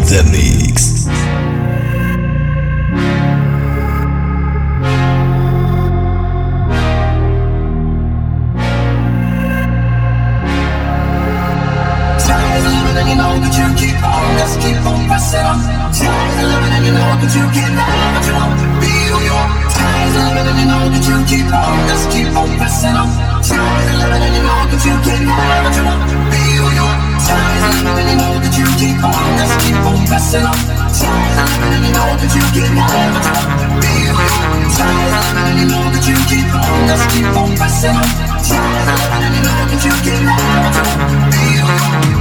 The Mix. You know that you keep on, just keep on pressing on. Times of living and you know that you can't have what you want. Be who you are. Times of living and you know that you keep on, just keep on pressing on. Times of living and you know that you can't have what you want. Be who you are. Times of living and you know that you keep on, just keep on pressing on. Times of living and you know that you can't have what you want. Be who you are. Times of living and you know that you keep on, just keep on pressing on. Times of living and you know that you can't have what you want. Be who you are.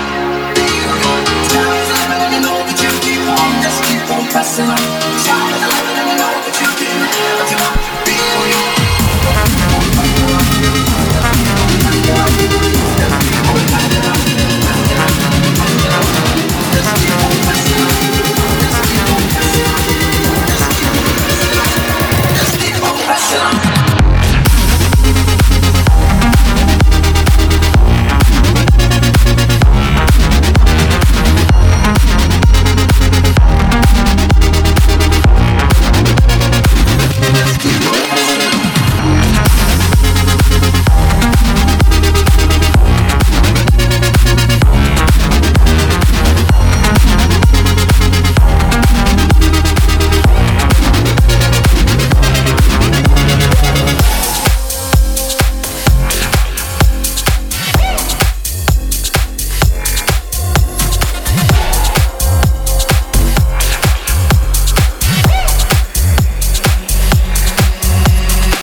Pressing on,